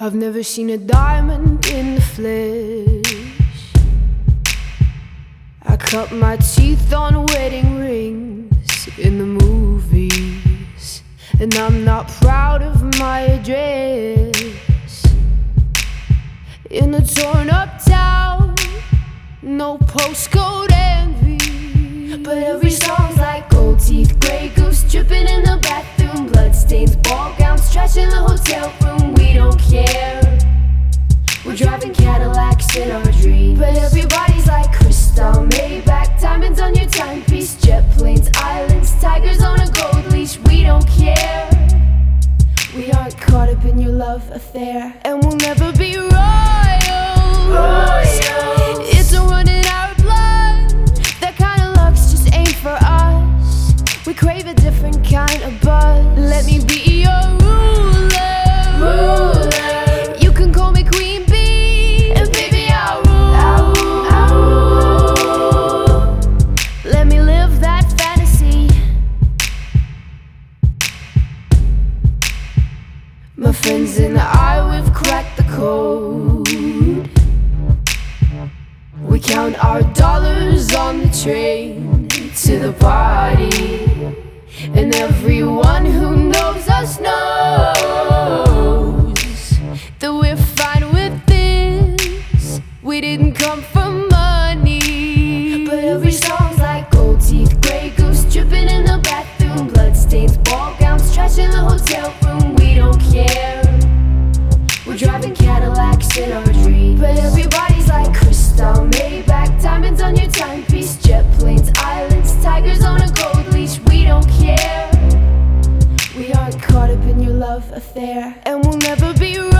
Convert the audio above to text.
I've never seen a diamond in the flesh. I cut my teeth on wedding rings in the movies, and I'm not proud of my address. In a torn up town, no postcode envy, but every song's like gold teeth, grey goose dripping in the bathroom, bloodstains, ball gowns, trash in the hotel room. We don't care. We're driving Cadillacs in our dreams, but everybody's like crystal, Maybach, diamonds on your timepiece, jet planes, islands, tigers on a gold leash. We don't care. We aren't caught up in your love affair, and we'll never be royals. It's a run in our blood. That kind of luck's just ain't for us. We crave a different kind of buzz. Let me be your ruler. You can call me Queen Bee, and baby I'll rule. Let me live that fantasy. My friends and I, we've cracked the code. We count our dollars on the train to the party, and everyone who knows us knows that we're fine with this. We didn't come for money, but every song's like gold teeth, grey goose dripping in the bathroom, bloodstains, ball gowns, trash in the hotel room. We don't care. We're driving Cadillacs in our dreams, but everybody's like crystal, Maybach, diamonds on your timepiece, jet planes, islands, tigers on a gold leash. We don't care. We aren't caught up in your love affair, and we'll never be